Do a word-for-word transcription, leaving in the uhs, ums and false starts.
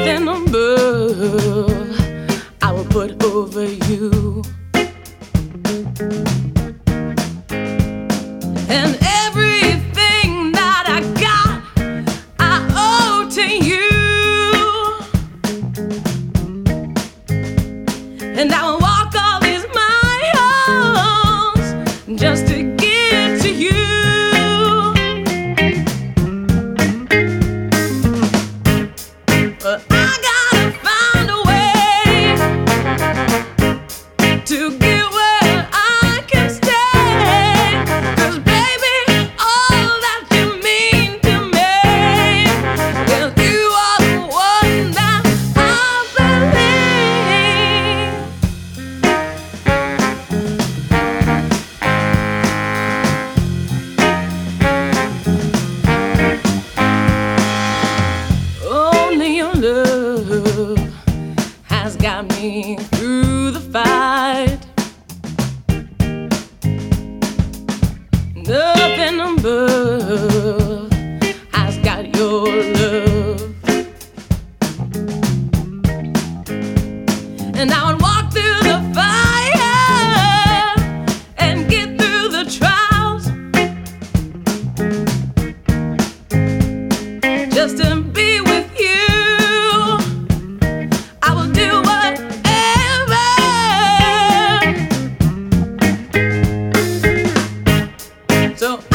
nothing above I will put over you. And everything that I got, I owe to you. And I will walk all these miles just to get to you. But I gotta find a way to get where I can stay. 'Cause baby, all that you mean to me, well, you are the one that I believe. Only your love has got me through the fight. Nothing above has got your love. And I would walk through the fire and get through the trials just to be with you. I will do whatever. So